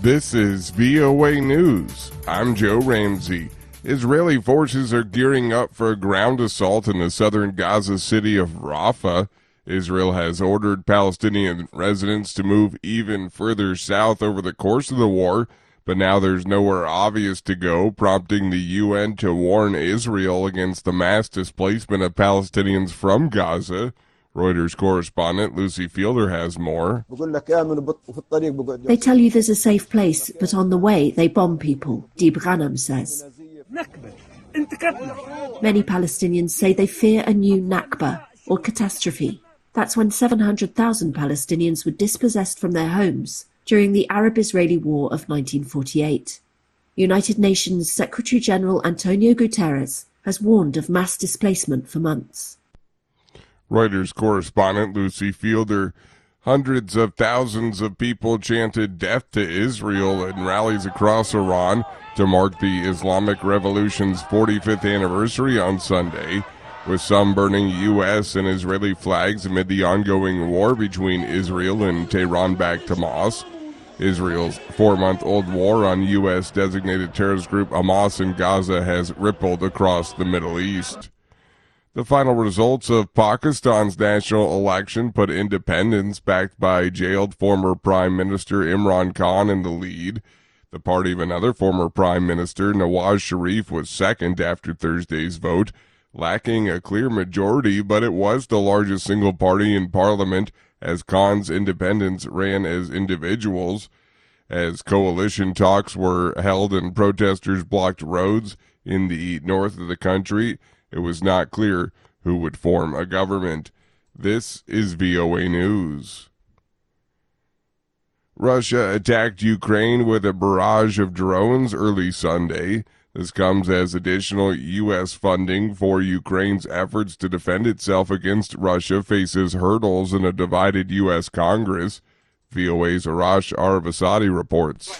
This is VOA News. I'm Joe Ramsey. Israeli forces are gearing up for a ground assault in the southern Gaza city of Rafah. Israel has ordered Palestinian residents to move even further south over the course of the war, but now there's nowhere obvious to go, prompting the UN to warn Israel against the mass displacement of Palestinians from Gaza. Reuters correspondent Lucy Fielder has more. They tell you there's a safe place, but on the way they bomb people, Deeb Ghanem says. Many Palestinians say they fear a new Nakba, or catastrophe. That's when 700,000 Palestinians were dispossessed from their homes during the Arab-Israeli War of 1948. United Nations Secretary-General Antonio Guterres has warned of mass displacement for months. Reuters correspondent Lucy Fielder. Hundreds of thousands of people chanted death to Israel in rallies across Iran to mark the Islamic Revolution's 45th anniversary on Sunday, with some burning U.S. and Israeli flags amid the ongoing war between Israel and Tehran-backed Hamas. Israel's 4-month-old war on U.S.-designated terrorist group Hamas in Gaza has rippled across the Middle East. The final results of Pakistan's national election put independents backed by jailed former Prime Minister Imran Khan in the lead. The party of another former Prime Minister, Nawaz Sharif, was second after Thursday's vote, lacking a clear majority, but it was the largest single party in parliament as Khan's independents ran as individuals. As coalition talks were held and protesters blocked roads in the north of the country, it was not clear who would form a government. This is VOA News. Russia attacked Ukraine with a barrage of drones early Sunday. This comes as additional U.S. funding for Ukraine's efforts to defend itself against Russia faces hurdles in a divided U.S. Congress. VOA's Arash Arabasadi reports.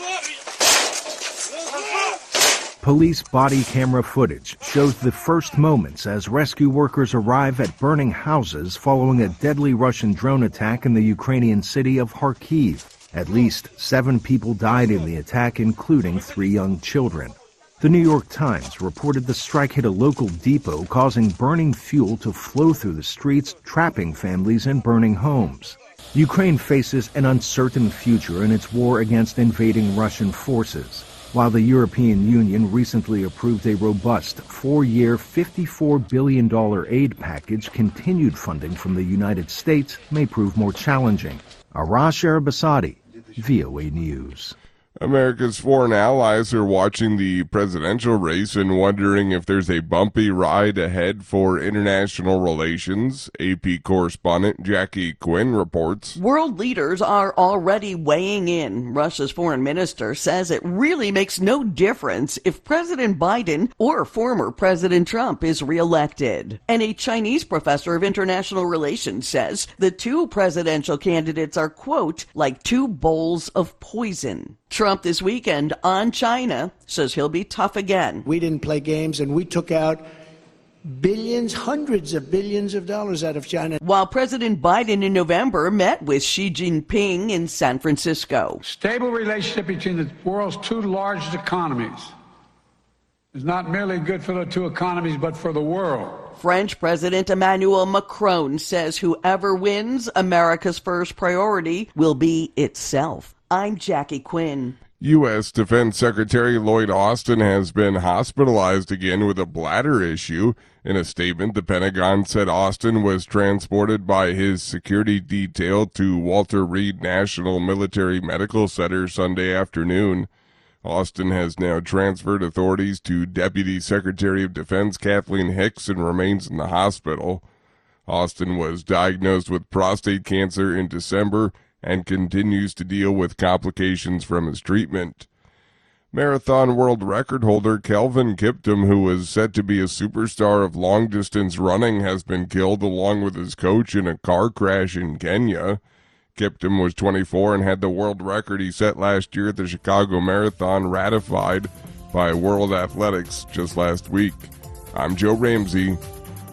Police body camera footage shows the first moments as rescue workers arrive at burning houses following a deadly Russian drone attack in the Ukrainian city of Kharkiv. At least 7 people died in the attack, including 3 young children. The New York Times reported the strike hit a local depot, causing burning fuel to flow through the streets, trapping families in burning homes. Ukraine faces an uncertain future in its war against invading Russian forces. While the European Union recently approved a robust 4-year, $54 billion aid package, continued funding from the United States may prove more challenging. Arash Arabasadi, VOA News. America's foreign allies are watching the presidential race and wondering if there's a bumpy ride ahead for international relations. AP correspondent Jackie Quinn reports. World leaders are already weighing in. Russia's foreign minister says it really makes no difference if President Biden or former President Trump is reelected. And a Chinese professor of international relations says the 2 presidential candidates are, quote, like 2 bowls of poison. Trump this weekend on China says he'll be tough again. We didn't play games, and we took out billions, hundreds of billions of dollars out of China. While President Biden in November met with Xi Jinping in San Francisco. Stable relationship between the world's 2 largest economies is not merely good for the 2 economies, but for the world. French President Emmanuel Macron says whoever wins, America's first priority will be itself. I'm Jackie Quinn. U.S. Defense Secretary Lloyd Austin has been hospitalized again with a bladder issue. In a statement, the Pentagon said Austin was transported by his security detail to Walter Reed National Military Medical Center Sunday afternoon. Austin has now transferred authorities to Deputy Secretary of Defense Kathleen Hicks and remains in the hospital. Austin was diagnosed with prostate cancer in December and continues to deal with complications from his treatment. Marathon world record holder Kelvin Kiptum, who was set to be a superstar of long-distance running, has been killed along with his coach in a car crash in Kenya. Kiptum was 24 and had the world record he set last year at the Chicago Marathon ratified by World Athletics just last week. I'm Joe Ramsey,